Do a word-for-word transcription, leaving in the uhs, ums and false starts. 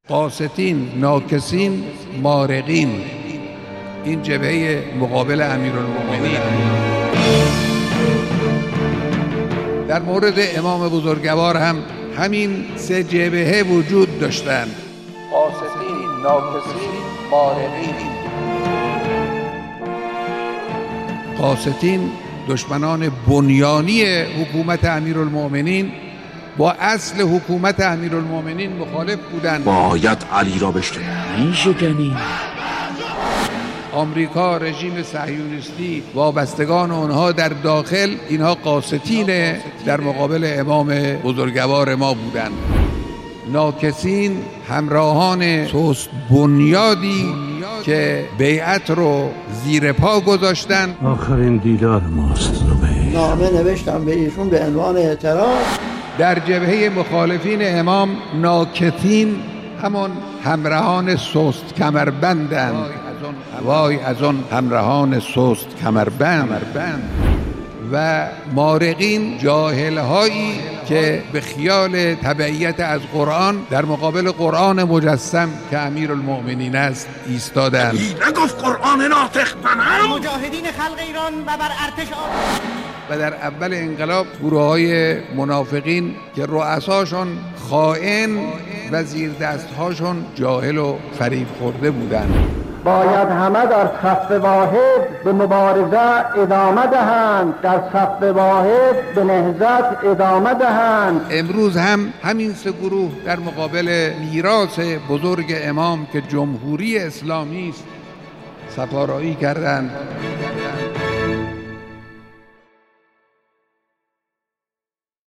قاسطین، ناکسین، مارقین، این جبهه مقابل امیرالمومنین. در مورد امام بزرگوار هم همین سه جبهه وجود داشتند: قاسطین، ناکسین، مارقین. قاسطین دشمنان بنیانی حکومت امیرالمومنین با اصل حکومت امیرالمومنین مخالف بودند. باید علی را بشکنیم. میشکنیم. آمریکا، رژیم صهیونیستی، وابستگان اونها در داخل، اینها قاسطین در مقابل امام بزرگوار ما بودند. ناکسین همراهان سست بنیادی که بیعت رو زیر پا گذاشتن. آخرین دیدار ماست زبیر. نامه نوشتم به ایشون به عنوان اعتراض. در جبهه مخالفین امام ناکسین همون همراهان سست کمربندند. وای از اون همراهان سست کمربند. و مارقین جاهل‌هایی که به خیال تبعیت از قرآن در مقابل قرآن مجسم که امیرالمومنین است ایستادند. نگفت قرآن ناطق منم؟ مجاهدین خلق ایران و بر ارتش آن. و در اول انقلاب گروه‌های منافقین که رؤساشون خائن و زیر دستهاشون جاهل و فریب خورده بودند. باید همه در صف واحد به مبارزه ادامه دهند، در صف واحد به نهضت ادامه دهند. امروز هم همین سه گروه در مقابل میراث بزرگ امام که جمهوری اسلامی است سپارایی کردند.